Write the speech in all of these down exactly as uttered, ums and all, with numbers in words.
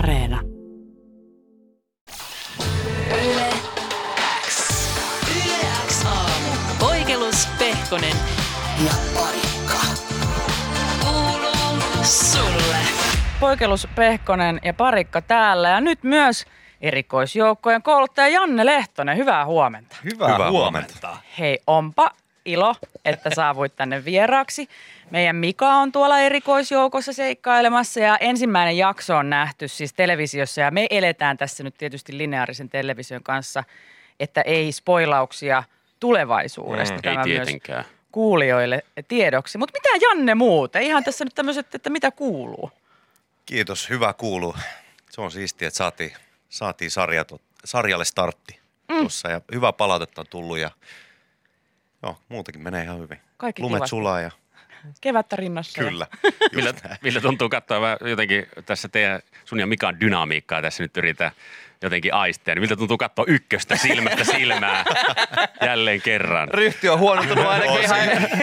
Areena. Yle X. Yle X aamu. Poikelus, Pehkonen ja Parikka. Kuuluu sulle. Poikelus, Pehkonen ja Parikka täällä ja nyt myös erikoisjoukkojen kouluttaja Janne Lehtonen. Hyvää huomenta. Hyvää, Hyvää huomenta. huomenta. Hei, onpa ilo, että saavuit tänne vieraaksi. Meidän Mika on tuolla erikoisjoukossa seikkailemassa ja ensimmäinen jakso on nähty siis televisiossa ja me eletään tässä nyt tietysti lineaarisen television kanssa, että ei spoilauksia tulevaisuudesta. Mm, Tämä ei tietenkään. Myös kuulijoille tiedoksi. Mutta mitä Janne muuten? Ihan tässä nyt tämmöiset, että mitä kuuluu? Kiitos, hyvä kuuluu. Se on siistiä, että saatiin, saatiin sarja, sarjalle startti mm. tuossa ja hyvää palautetta on tullut ja joo, muutenkin menee ihan hyvin. Kaikki Lumet kivat. sulaa ja Kevättä rinnassa. Kyllä. Millä, millä tuntuu katsoa vähän jotenkin tässä teidän, sun ja Mikan dynamiikkaa tässä nyt yritän jotenkin aistea. Niin miltä tuntuu katsoa ykköstä silmästä silmää jälleen kerran? Ryhti on huonontunut ainakin ihan.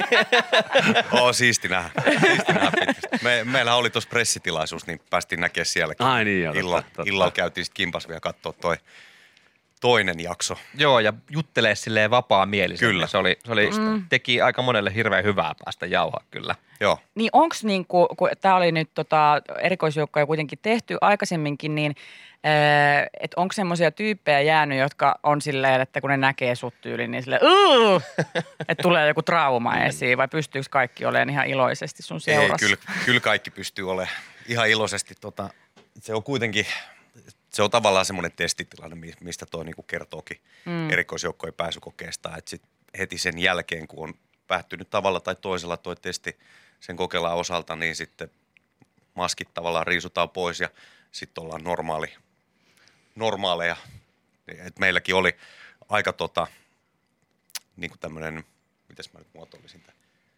Oo, siisti nähdä. Siisti nähdä Me, meillä oli tuossa pressitilaisuus, niin päästiin näkemään sielläkin. Ai niin, joo, Illa, totta, illalla totta. käytiin sitten kimpas vielä katsoa toi toinen jakso. Joo, ja juttelee silleen vapaa-mielisesti. Kyllä. Se, oli, se oli, mm. teki aika monelle hirveän hyvää päästä jauhaa kyllä. Joo. Niin onks niinku, kun tää oli nyt tota, erikoisjoukkoja kuitenkin tehty aikaisemminkin, niin että onko semmoisia tyyppejä jäänyt, jotka on silleen, että kun ne näkee sut tyyliin, niin silleen, että tulee joku trauma esiin, vai pystyykö kaikki olemaan ihan iloisesti sun seurassa? Ei, kyllä, kyllä kaikki pystyy olemaan ihan iloisesti. Tota, se on kuitenkin, se on tavallaan semmoinen testitilanne, mistä toi niinku kertookin mm. erikoisjoukkojen pääsykokeesta, että sit heti sen jälkeen, kun on päättynyt tavalla tai toisella toi testi sen kokeillaan osalta, niin sitten maskit tavallaan riisutaan pois ja sitten ollaan normaali, normaaleja. Et meilläkin oli aika tota, niin kuin tämmöinen, mitäs mä nyt muotoilisin tämän?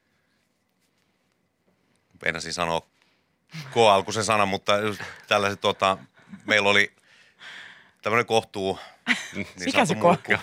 Meinasin sanoa K-alkuisen sanan, mutta tällaiset tota, meillä oli tämmöinen kohtuu. Niin mikä se kohtuu?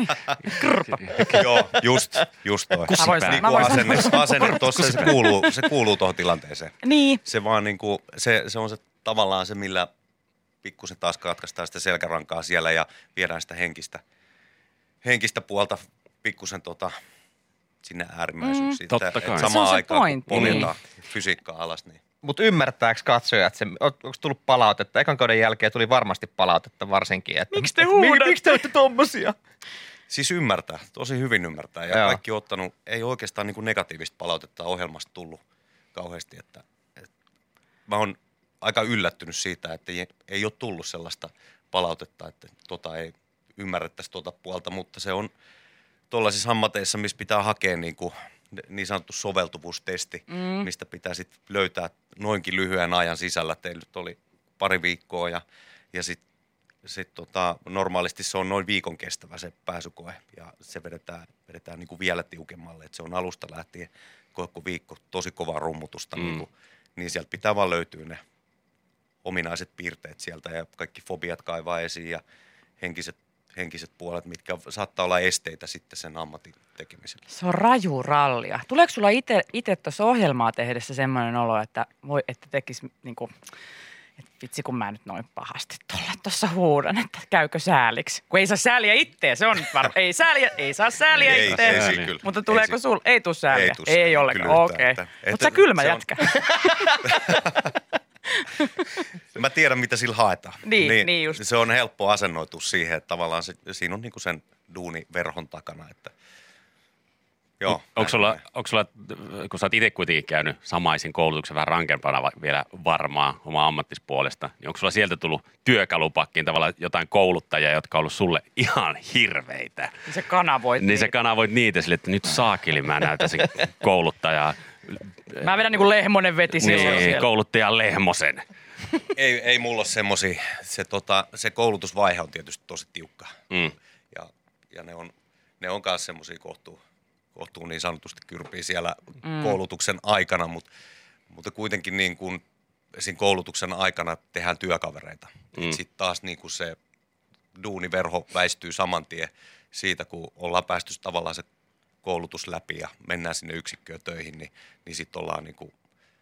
Joo, just, just toi. Kusipää. Niin kuin asenne, asenne tuossa, se kuuluu, se kuuluu tuohon tilanteeseen. Niin. Se vaan niin kuin, se, se on se tavallaan se, millä pikkusen taas katkaistaan sitä selkärankaa siellä ja viedään sitä henkistä, henkistä puolta pikkusen tota, sinne äärimmäisyyksiin. Mm, että, totta kai. että Se on samaan se aikaan, pointti. kun poljetaan fysiikkaa alas, niin Mutta ymmärtääkö katsojat, että se, onko tullut palautetta? Ekan kauden jälkeen tuli varmasti palautetta varsinkin. Että, Miksi te et, huudatte? Miksi te olette tommosia? siis ymmärtää, tosi hyvin ymmärtää. Ja Joo. kaikki on ottanut, ei oikeastaan niin kuin negatiivista palautetta ohjelmasta tullut kauheasti. Että, että mä oon aika yllättynyt siitä, että ei, ei ole tullut sellaista palautetta, että tota ei ymmärrettäisi tuota puolta, mutta se on tuollaisissa ammateissa, missä pitää hakea niin, kuin, niin sanottu soveltuvuustesti, mm. mistä pitää sitten löytää noinkin lyhyen ajan sisällä. Teillä nyt oli pari viikkoa ja, ja sitten sit tota, normaalisti se on noin viikon kestävä se pääsykoe ja se vedetään, vedetään niin kuin vielä tiukemmalle, että se on alusta lähtien koko viikko tosi kovaa rummutusta, mm. niin, kuin, niin sieltä pitää vaan löytyä ne ominaiset piirteet sieltä ja kaikki fobiat kaivaa esiin ja henkiset, henkiset puolet, mitkä saattaa olla esteitä sitten sen ammatin tekemiselle. Se on raju rallia. Tuleeko sulla itse tuossa ohjelmaa tehdessä semmoinen olo, että, voi, että tekisi niinku, että vitsi kun mä nyt noin pahasti tuolla tuossa huudan, että käykö sääliksi? Kun ei saa sääliä itseä, se on nyt varma. Ei, sääliä, ei saa sääliä Ei, itseä. ei, ei, kyllä. Mutta tuleeko Ei, sulla? Ei tuu sääliä. Ei tuu Ei, sääliä, ollenkaan, kyllä okei. yhtään, Okay. että- Mutta sä että kylmä se on- jätkä. Mä tiedän, mitä sillä haetaan. Niin, niin just. Se on helppo asennoitua siihen, että tavallaan se, siinä on niinku sen duuni verhon takana, että joo. Onko näin sulla, menee. onko sulla, kun sä oot itse kuitenkin käynyt samaisen koulutuksen vähän rankempana va- vielä varmaa oma ammattispuolesta, niin onko sulla sieltä tullut työkalupakkiin tavallaan jotain kouluttajia, jotka on ollut sulle ihan hirveitä? Niin se kanavoit. Niin sä kanavoit niitä sille, että nyt saakeli mä näytän sen kouluttajaa. Mä vedän niin kuin Lehmonen veti silloin Niin, siellä. kouluttajan Lehmosen. Ei, ei mulla ole semmosia, se, tota, se koulutusvaihe on tietysti tosi tiukka. Mm. Ja, ja ne on, ne on myös semmosia kohtuu, kohtuu niin sanotusti kyrpiä siellä mm. koulutuksen aikana, mutta, mutta kuitenkin niin kuin siinä koulutuksen aikana tehdään työkavereita. Mm. Sitten taas niin kuin se duuniverho väistyy saman tien siitä, kun ollaan päästy tavallaan se koulutus läpi ja mennään sinne yksikköön töihin, niin, niin sitten ollaan niin kuin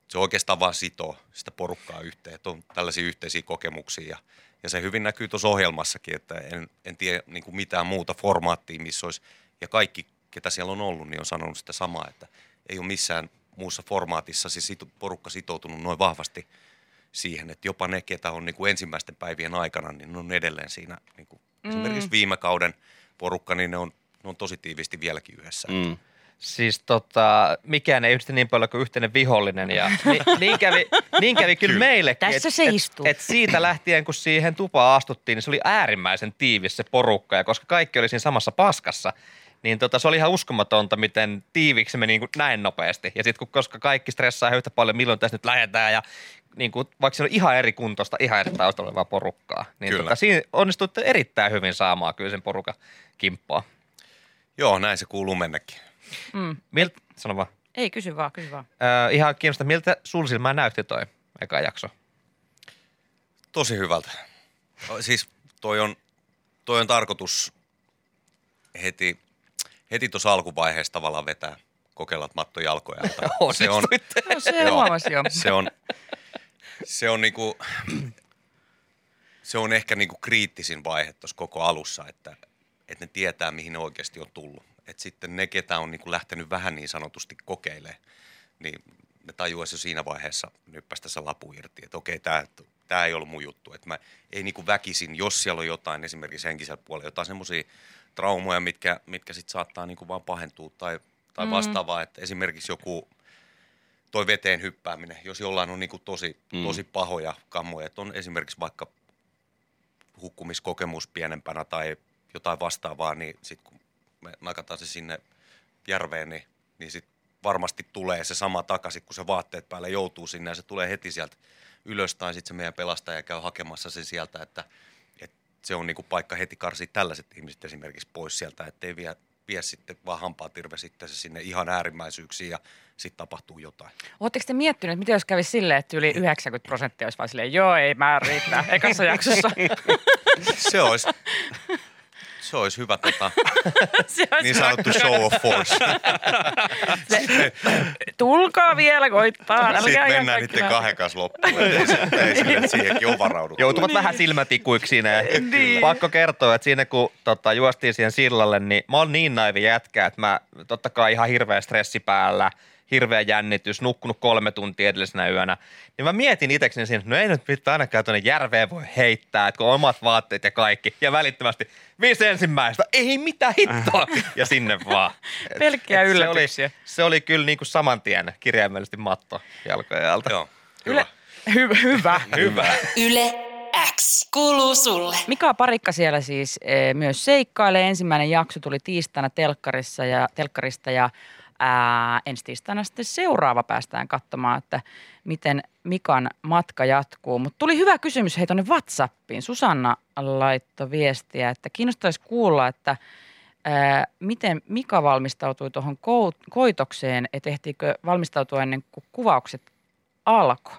se oikeastaan vaan sitoo sitä porukkaa yhteen, että on tällaisia yhteisiä kokemuksia ja, ja se hyvin näkyy tuossa ohjelmassakin, että en, en tiedä niin kuin mitään muuta formaattia, missä olisi, ja kaikki, ketä siellä on ollut, niin on sanonut sitä samaa, että ei ole missään muussa formaatissa se sit, porukka sitoutunut noin vahvasti siihen, että jopa ne, ketä on niin kuin ensimmäisten päivien aikana, niin ne on edelleen siinä, niin kuin mm. esimerkiksi viime kauden porukka, niin ne on, ne on tosi tiivisti vieläkin yhdessä. Mm. Siis tota, mikään ei yhdistä niin paljon kuin yhteinen vihollinen ja ni, niin kävi, niin kävi kyllä, kyllä meillekin. Tässä et, se et, istuu. Et siitä lähtien, kun siihen tupaan astuttiin, niin se oli äärimmäisen tiivis se porukka ja koska kaikki oli siinä samassa paskassa, niin tota, se oli ihan uskomatonta, miten tiiviksi se meni niin kuin näin nopeasti. Ja sitten koska kaikki stressaa yhtä paljon, milloin tässä nyt lähdetään ja niin kuin, vaikka se on ihan eri kuntoista, ihan eri taustalla olevaa porukkaa, niin tota, siinä onnistuitte erittäin hyvin saamaan kyllä sen porukan kimppaa. Joo, näin se kuuluu mennäkin. Mm. Milt, sano vaan. Ei, kysy vaan, kysy vaan. Äh, ihan kiinnostaa, miltä sul silmään näytti toi eka jakso? Tosi hyvältä. Siis toi on, toi on tarkoitus heti, heti tuossa alkuvaiheessa tavallaan vetää kokeilla Matto jalkoja. Se on, no, se huomasi jo. Se on, se on niinku, se on ehkä niinku kriittisin vaihe tuossa koko alussa, että, että ne tietää, mihin ne oikeasti on tullut. Että sitten ne, ketä on niinku lähtenyt vähän niin sanotusti kokeilemaan, niin ne tajuaisi jo siinä vaiheessa nyppästä se lapu irti, että okei, tämä tämä ei ollut mun juttu. Että mä ei niinku väkisin, jos siellä on jotain esimerkiksi henkisellä puolella, jotain semmoisia traumoja, mitkä, mitkä sitten saattaa niinku vaan pahentua tai, tai mm. vastaavaa, että esimerkiksi joku toi veteen hyppääminen, jos jollain on niinku tosi, mm. tosi pahoja kammoja, että on esimerkiksi vaikka hukkumiskokemus pienempänä tai jotain vastaavaa, niin sitten kun me nakataan se sinne järveen, niin, niin sitten varmasti tulee se sama takaisin, kun se vaatteet päälle joutuu sinne ja se tulee heti sieltä ylös tai sitten se meidän pelastaja käy hakemassa sen sieltä, että, että se on niinku paikka heti karsia tällaiset ihmiset esimerkiksi pois sieltä, ettei vie, vie sitten vaan hampaatirve sitten se sinne ihan äärimmäisyyksiin ja sitten tapahtuu jotain. Oletteko te miettinyt, että mitä jos kävisi silleen, että yli yhdeksänkymmentä prosenttia olisi vaan silleen, joo ei mä riittää ekassa jaksossa. Se olisi... Se olisi hyvä tota, se olisi niin sanottu show of force. Se, tulkaa vielä koittaa. Sitten mennään niiden kahden kanssa loppuun. Ei, se, ei sille, että siihenkin on varauduttu. Joutuvat niin. vähän silmätikuiksi siinä. Niin. Pakko kertoa, että siinä kun tota, juostiin siihen sillalle, niin mä oon niin naivi jätkä, että mä totta kai ihan hirveä stressi päällä, hirveä jännitys, nukkunut kolme tuntia edellisenä yönä. Niin mä mietin itsekseni siinä, että no ei nyt pitää ainakaan tuonne järveen voi heittää, että kun on omat vaatteet ja kaikki. Ja välittömästi viisi ensimmäistä, ei mitään hittoa. Ja sinne vaan. Pelkkiä et, et yllätyksiä. Se oli, se oli kyllä niin kuin saman tien kirjaimellisesti Matto jalkojen alta. Joo, hyvä. Yle, hy, hyvä. Hyvä. Yle X kuuluu sulle. Mika Parikka siellä siis e, myös seikkailee. Ensimmäinen jakso tuli tiistaina telkkarissa ja, telkkarista ja ää, ensi tiistaina sitten seuraava päästään katsomaan, että miten Mikan matka jatkuu. Mutta tuli hyvä kysymys hei tuonne WhatsAppiin. Susanna laittoi viestiä, että kiinnostaisi kuulla, että ää, miten Mika valmistautui tuohon koitokseen, että ehtiikö valmistautua ennen kuin kuvaukset alkoi?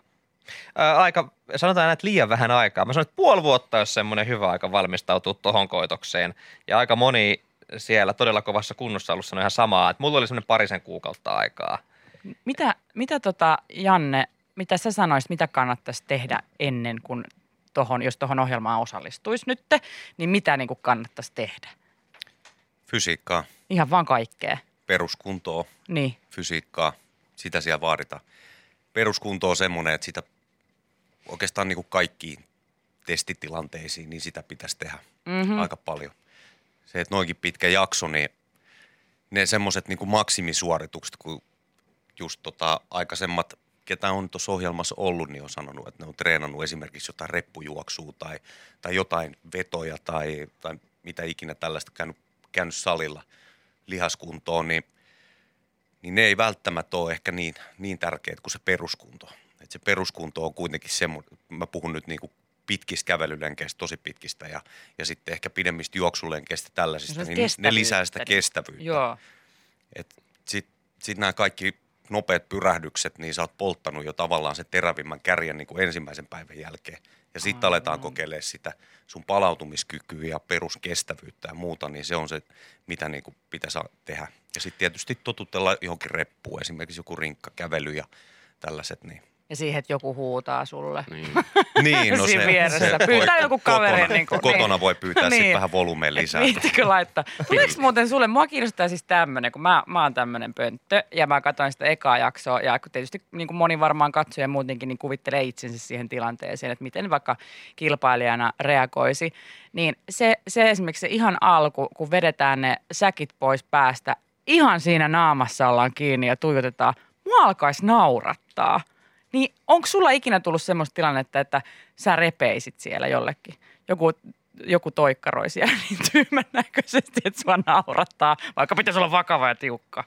Aika, sanotaan näin, että liian vähän aikaa. Mä sanon, että puoli vuotta olisi semmoinen hyvä aika valmistautua tuohon koitokseen. Ja aika moni siellä todella kovassa kunnossa ollut sanoi ihan samaa, että mulla oli semmoinen parisen kuukautta aikaa. Mitä, mitä tota, Janne, mitä sä sanoisit, mitä kannattaisi tehdä ennen kuin tohon, jos tuohon ohjelmaan osallistuisi nyt, niin mitä niin kuin kannattaisi tehdä? Fysiikkaa. Ihan vaan kaikkea. Peruskuntoa. Niin. Fysiikkaa. Sitä siellä vaaditaan. Peruskunto on semmoinen, että sitä oikeastaan niin kuin kaikkiin testitilanteisiin, niin sitä pitäisi tehdä mm-hmm. aika paljon. Se, että noinkin pitkä jakso, niin ne semmoiset niin kuin maksimisuoritukset, kun just tota aikaisemmat, ketä on tuossa ohjelmassa ollut, niin on sanonut, että ne on treenannut esimerkiksi jotain reppujuoksua tai, tai jotain vetoja tai, tai mitä ikinä tällaista käynyt, käynyt salilla lihaskuntoon, niin, niin ne ei välttämättä ole ehkä niin, niin tärkeitä kuin se peruskunto. Et se peruskunto on kuitenkin semmoinen, mä puhun nyt niin kuin pitkistä kävelylenkeistä, tosi pitkistä ja, ja sitten ehkä pidemmistä juoksulenkeistä tällaisista, niin ne lisää sitä kestävyyttä. Joo. Sitten sit nämä kaikki nopeat pyrähdykset, niin sä oot polttanut jo tavallaan se terävimmän kärjen niin kuin ensimmäisen päivän jälkeen. Ja sitten aletaan kokeilemaan sitä sun palautumiskykyä ja peruskestävyyttä ja muuta, niin se on se, mitä niin kuin pitäisi tehdä. Ja sitten tietysti totutella johonkin reppuun, esimerkiksi joku rinkkakävely ja tällaiset. Niin, Ja siihen, että joku huutaa sulle. Niin. niin no Siinä se, vieressä. se Pyytää voi joku kaveri, Kotona, niin kuin- kotona niin. voi pyytää Niin. sitten vähän volumeen lisää. Viittikö laittaa? Tuleeko muuten sulle, mua kiinnostaa siis tämmöinen, kun mä, mä oon tämmöinen pönttö ja mä katsoin sitä ekaa jaksoa ja kun tietysti niin kuin moni varmaan katsoja muutenkin niin kuvittelee itsensä siihen tilanteeseen, että miten vaikka kilpailijana reagoisi, niin se, se esimerkiksi se ihan alku, kun vedetään ne säkit pois päästä, ihan siinä naamassa ollaan kiinni ja tuijotetaan, mua alkaisi naurattaa. Niin onko sulla ikinä tullut semmoista tilannetta, että sä repeisit siellä jollekin? Joku, joku toikkaroi siellä niin tyymän näköisesti, että sua naurattaa, vaikka pitäisi olla vakava ja tiukka.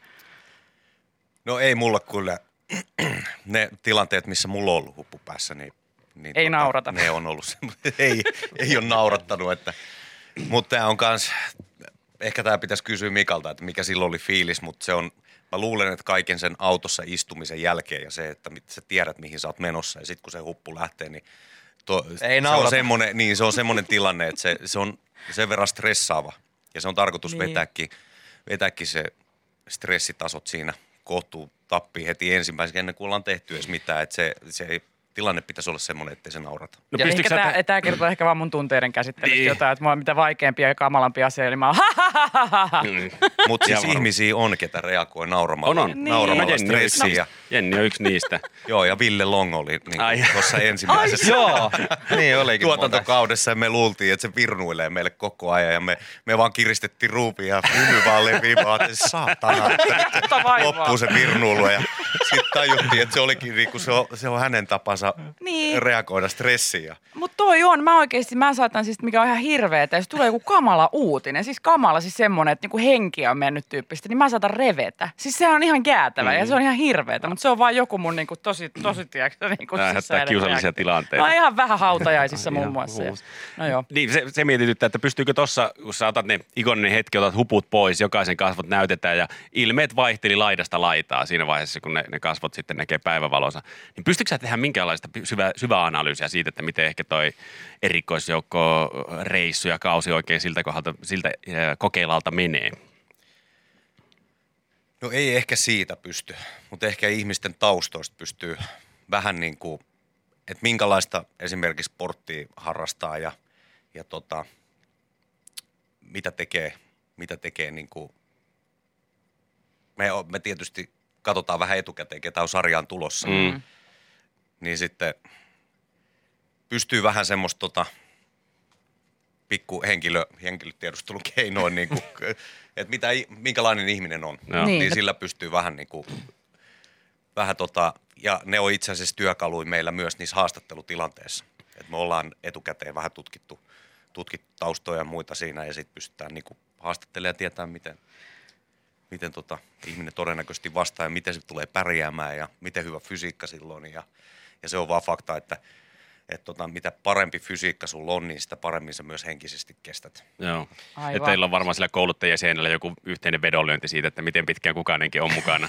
No ei mulla kyllä, ne tilanteet, missä mulla on ollut huppu päässä, niin, niin Ei naurata. Ne on ollut semmoinen, ei, ei ole naurattanut, että, mutta tämä on kans, ehkä tämä pitäisi kysyä Mikalta, että mikä silloin oli fiilis, mutta se on, mä luulen, että kaiken sen autossa istumisen jälkeen ja se, että sä tiedät, mihin sä oot menossa ja sitten kun se huppu lähtee, niin, to, Ei se, on naurata. semmoinen, niin se on semmoinen tilanne, että se, se on sen verran stressaava ja se on tarkoitus Niin. niin. vetääkin, vetääkin se stressitasot siinä kohtuu tappii heti ensimmäisenä ennen kuin ollaan tehty edes mitään, että se, se ei, tilanne pitäisi olla semmoinen, ettei se naurata. No Ja pystytkö Ehkä sä... tämä, tämä kertoo ehkä vaan mun tunteiden käsittelystä Niin. jotain, että mulla on mitä vaikeampia ja kamalampi asia, eli mä oon ha ha ha ha ha. Mm. Mutta siis Ihan varma. ihmisiä on, ketä reagoi nauramalla, On, on. nauramalla Niin. Jenni on yksi- stressiin. Ja, Jenni on yksi niistä. joo, ja Ville Long oli niin Ai. tuossa ensimmäisessä Joo, niin olikin muuten. tuotantokaudessa ja me luultiin, että se virnuilee meille koko ajan ja me, me vaan kiristettiin ruupia ja hymy vaan levii vaan, että saatana, että Mutta nyt vaivaa. loppuu se virnuilu ja sitten tajuttiin, että se olikin niinku, se on, se on hänen tapansa Niin. reagoida stressiin. Ja Mutta toi on, mä oikeesti, mä saatan siis, mikä on ihan hirveetä, jos tulee joku kamala uutinen, siis kamala, siis semmonen, että niinku henki on mennyt tyyppisesti, niin mä saatan revetä. Siis se on ihan jäätävä mm. ja se on ihan hirveetä, mutta se on vaan joku mun niinku tosi, tosi, tiedätkö, niinku Tää aiheuttaa sisäinen kiusallisia reaktio. tilanteita. No ihan vähän hautajaisissa muun Ihan muassa. Ja, huus. no joo. Niin, se, se mietityttää, että pystyykö tossa, kun sä otat ne ikoninen hetki, otat huput pois, jokaisen kasvot näytetään ja ilmeet vaihteli laidasta laitaa siinä vaiheessa, kun ne, ne kasvot sitten näkee päivävalonsa. Niin pystytkö sä tehdä minkäänlaista syvää, syvää analyysiä siitä, että miten ehkä toi erikoisjoukko reissu ja kausi oikein siltä kohdalta, siltä äh, kokeilalta menee? no ei ehkä siitä pysty, mutta ehkä ihmisten taustoista pystyy vähän niin kuin, että minkälaista esimerkiksi sporttia harrastaa ja, ja tota, mitä tekee, mitä tekee niin kuin, me, me tietysti katsotaan vähän etukäteen, ketä on sarjaan tulossa, Mm. niin sitten pystyy vähän semmoista tota, pikku henkilö, henkilötiedustelun keinoin, niin kuin, että mitä, minkälainen ihminen on, Joo. Niin. niin sillä pystyy vähän niin kuin, vähän tota, ja ne on itse asiassa työkaluja meillä myös niissä haastattelutilanteissa. Et me ollaan etukäteen vähän tutkittu, tutkittu taustoja ja muita siinä ja sitten pystytään niinku haastattelemaan ja tietää, miten, miten tota, ihminen todennäköisesti vastaa ja miten se tulee pärjäämään ja miten hyvä fysiikka silloin. Ja, ja se on vaan fakta, että et tota, mitä parempi fysiikka sulla on, niin sitä paremmin sä myös henkisesti kestät. Joo. Aivan. Ja teillä on varmaan sillä kouluttajajäsenellä joku yhteinen vedonlyönti siitä, että miten pitkään kukainenkin on mukana.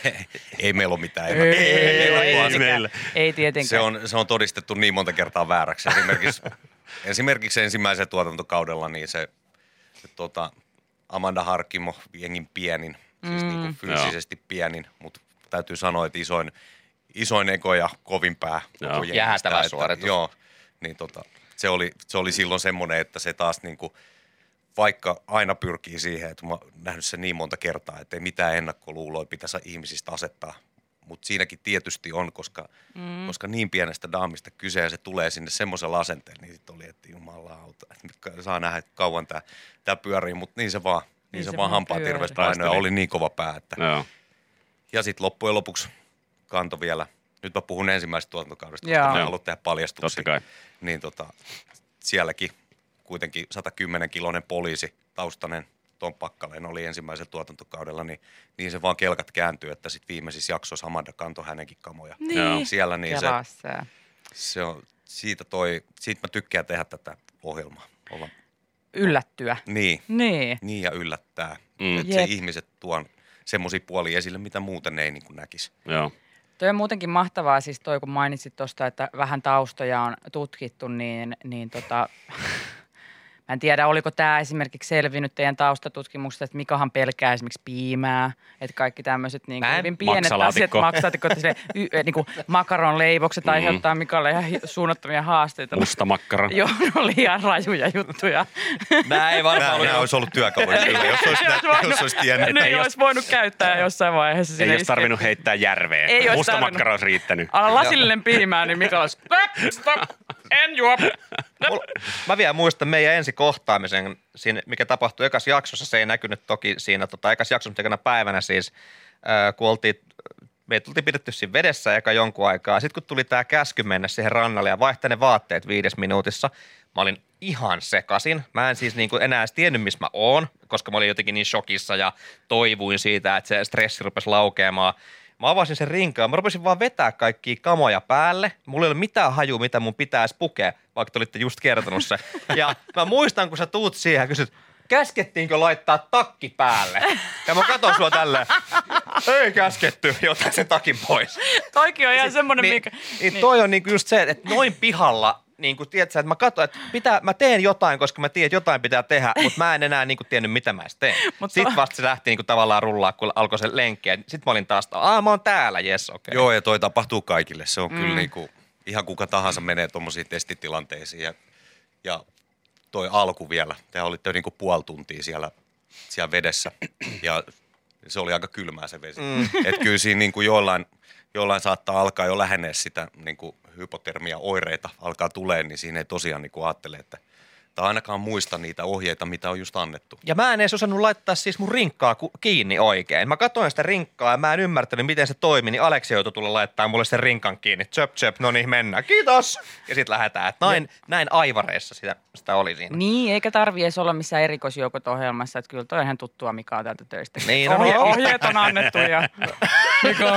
Ei meillä ole mitään Ei, ennakko- ei, ennakkoa- tietenkään. Ei tietenkään. Se on, se on todistettu niin monta kertaa vääräksi. Esimerkiksi, esimerkiksi ensimmäisellä tuotantokaudella niin se, se tota, Amanda Harkimo, jengin pienin, siis Mm. niin kuin fyysisesti pienin, mutta täytyy sanoa, että isoin, isoin eko ja kovin pää Joo. koko jengistä. Jäätävä Että- suoritus. Joo, niin tota, se, oli, se oli silloin semmoinen, että se taas niin kuin, vaikka aina pyrkii siihen, että mä oon nähnyt sen niin monta kertaa, että ei mitään ennakkoluuloja pitäisi ihmisistä asettaa. Mutta siinäkin tietysti on, koska, mm. koska niin pienestä daamista kyse ja se tulee sinne semmoisella asenteella, niin sitten oli, että jumalauta, että saa nähdä, että kauan tämä tää pyörii, mutta niin se vaan, niin, niin se, se vaan hampaa pyörii. terveys painoja, Taisteli. oli niin kova pää. Että. Joo. Ja sitten loppujen lopuksi kanto vielä, nyt mä puhun ensimmäisestä tuotantokaudesta, Joo. koska mä en Joo. halua tehdä paljastuksia. Totta kai. Niin tota, sielläkin kuitenkin sata kymmenen kiloinen poliisi, taustainen Tom Pakkaleen oli ensimmäisellä tuotantokaudella, niin, niin se vaan kelkat kääntyy, että sitten viimeisissä jaksoissa Amanda kantoi hänenkin kamoja. Niin. Siellä niin se, Kelaa se. se on, siitä toi, siitä mä tykkään tehdä tätä ohjelmaa. Olla, Yllättyä. niin, Niin. niin ja yllättää, Mm. että se Jep. ihmiset tuon semmoisia puolia esille, mitä muuten ei niin kuin näkisi. Joo. Toi on muutenkin mahtavaa siis toi, kun mainitsit tuosta, että vähän taustoja on tutkittu, niin, niin tota, Mä en tiedä, oliko tämä esimerkiksi selvinnyt teidän taustatutkimuksesta, että Mikahan pelkää esimerkiksi piimää, että kaikki tämmöiset niin hyvin pienet asiat, maksalaatikko, että se y, niin kuin makaronleivokset mm-hmm. aiheuttaa Mikalle ihan suunnattomia haasteita. Musta makkara. Joo, ne oli ihan rajuja juttuja. Nämä ei varmaan ollut. Nämä olisi ollut työkaluja kyllä, jos olisi, jos olisi tiennyt. Ne ei olisi voinut käyttää jossain vaiheessa. Ei olisi tarvinnut heittää järveen. Ei musta makkara olisi riittänyt. Ala lasillinen piimää, niin Mikael olisi, stop, stop, en juo. Mä vielä muistan meidän ensi kohtaamisen, siinä, mikä tapahtui ekas jaksossa. Se ei näkynyt toki siinä tota, ekas jaksossa, mutta päivänä siis, äh, kun oltiin, meitä tultiin pidetty siinä vedessä eka jonkun aikaa. Sitten kun tuli tää käsky mennä siihen rannalle ja vaihtaa ne vaatteet viides minuutissa, mä olin ihan sekasin. Mä en siis niinku enää edes tiennyt, missä mä oon, koska mä olin jotenkin niin shokissa ja toivuin siitä, että se stressi rupesi laukeamaan. Mä avasin sen rinkaan, mä rupesin vaan vetää kaikkia kamoja päälle. Mulla ei ole mitään hajua, mitä mun pitäisi pukea, vaikka te olitte just kertonut se. Ja mä muistan, kun sä tuut siihen ja kysyt, käskettiinkö laittaa takki päälle? Ja mä katon sua tälleen, ei käsketty, jotain sen takin pois. Toikin on ihan semmoinen, niin, mikä... Niin, toi on niinku just se, että noin pihalla, niin kuin tiedätkö, että mä katson, että pitää, mä teen jotain, koska mä tiedän, että jotain pitää tehdä, mutta mä en enää niinku tiennyt, mitä mä edes teen. Mutta sitten vasta se lähti niinku tavallaan rullaa, kun alkoi se lenkki. Sitten mä olin taas, aah mä oon täällä, jes okei. Okay. Joo, ja toi tapahtuu kaikille. Se on mm. kyllä niinku, ihan kuka tahansa menee tommosiin testitilanteisiin. Ja, ja toi alku vielä, te olitte jo niinku puoli tuntia siellä, siellä vedessä ja se oli aika kylmää se vesi. Mm. Että kyllä siinä niinku jollain, jollain saattaa alkaa jo lähenee sitä niinku hypotermia-oireita, alkaa tulee, niin siinä ei tosiaan niinku ajattele, että tai ainakaan muista niitä ohjeita, mitä on just annettu. Ja mä en edes osannut laittaa siis mun rinkkaa kiinni oikein. Mä katsoin sitä rinkkaa ja mä en ymmärtänyt, miten se toimi, niin Aleksi joutui tulla laittaa mulle sen rinkan kiinni. Tsöp, tsöp, no niin, mennään. Kiitos! Ja sit lähdetään. Että näin, näin aivareissa sitä, sitä oli siinä. Niin, eikä tarvii edes olla missään erikoisjoukot ohjelmassa. Että kyllä toi on ihan tuttua, mikä on täältä töistä. Niin, no, Ohje, ohjeet on annettu ja Mika,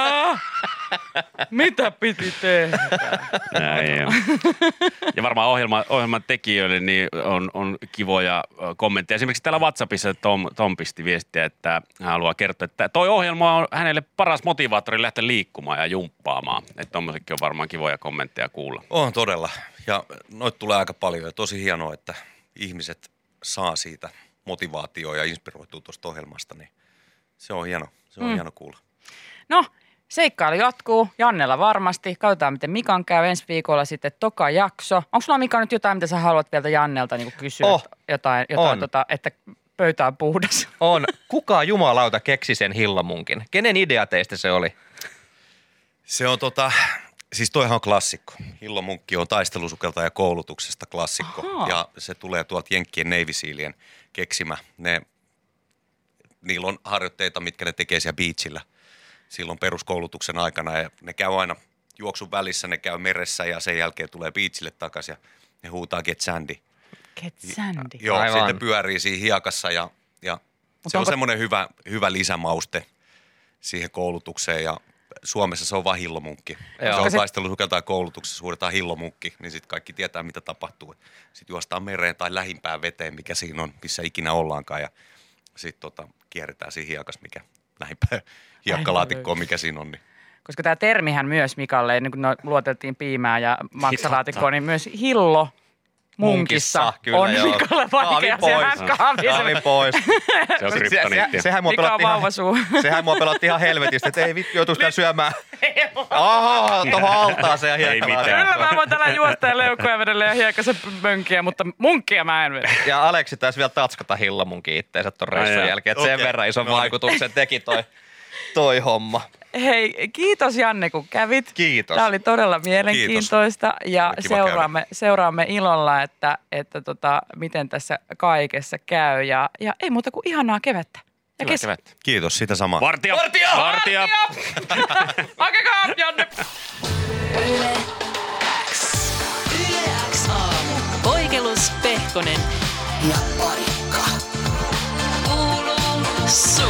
mitä piti tehdä? Näin on. Ja varmaan ohjelma, ohjelman tekijöille niin on, on kivoja kommentteja. Esimerkiksi täällä WhatsAppissa Tom, Tom pisti viestiä, että hän haluaa kertoa, että toi ohjelma on hänelle paras motivaattori lähteä liikkumaan ja jumppaamaan. Että tommosetkin on varmaan kivoja kommentteja kuulla. On todella. Ja noita tulee aika paljon ja tosi hienoa, että ihmiset saa siitä motivaatioa ja inspiroituu tuosta ohjelmasta. Niin se on hieno. Se on mm. hieno kuulla. No, seikkailu jatkuu. Jannella varmasti. Katsotaan, miten Mikan käy ensi viikolla sitten toka jakso. Onko sulla Mika nyt jotain, mitä sä haluat vielä Jannelta niin kysyä? Oh, jotain, jotain tota, että pöytä on puhdas. On. Kuka jumalauta keksi sen hillamunkin? Kenen idea teistä se oli? Se on tota, siis toihan on klassikko. Hillomunkki on taistelusukeltaja koulutuksesta klassikko. Aha. Ja se tulee tuolta Jenkkien Navy Sealien keksimä. Ne, niillä on harjoitteita, mitkä ne tekee siellä beachillä silloin peruskoulutuksen aikana. Ja ne käy aina juoksun välissä, ne käy meressä ja sen jälkeen tulee beachille takaisin ja ne huutaa get sandy. Get sandy. Joo, aivan. sitten pyörii siinä hiekassa ja, ja se on onko... semmoinen hyvä, hyvä lisämauste siihen koulutukseen ja Suomessa se on vaan hillomunkki. Joo. Se on se... taistelusukeltaja koulutuksessa, huudetaan hillomunkki, niin sitten kaikki tietää, mitä tapahtuu. Sitten juostaan mereen tai lähimpään veteen, mikä siinä on, missä ikinä ollaankaan. Ja sitten tota, kierretään siinä hiekas, mikä lähimpään hiekkalaatikkoon, mikä siinä on. Niin. Koska tämä termihän myös Mikalle, niin kun no, luoteltiin piimää ja maksalaatikkoon, niin myös hillo munkissa, munkissa kyllä, on joo. Mikalle vaikea. Sehän kahvi pois. Se on kryptoniittia. Sehän mua pelotti ihan, sehän mua pelotti ihan helvetistä, että ei vittu joutuu sitä syömään. Aha, tohon altaaseen ja hiekkalaatikkoon. Kyllä mä voin tällä juosta ja leukoja vedellä ja hiekkasen mönkiä, mutta munkkia mä en vedä. Ja Aleksi taisi vielä tatskata hillamunkin itteensä ton reissun jälkeen, että okay. Sen verran ison no, vaikutuksen teki toi, toi homma. Hei, kiitos Janne, kun kävit. Kiitos. Tämä oli todella mielenkiintoista kiitos. Ja seuraamme, seuraamme ilolla, että, että tota, miten tässä kaikessa käy. Ja, ja ei muuta kuin ihanaa kevättä. Ja kes... kevättä. Kiitos, sitä samaa. Vartija! Vartija! Vartija! Hakekaa, Janne! Yle X. Yle X aamu. Poikelus, Pehkonen ja Parikka. Kuuluu sulle.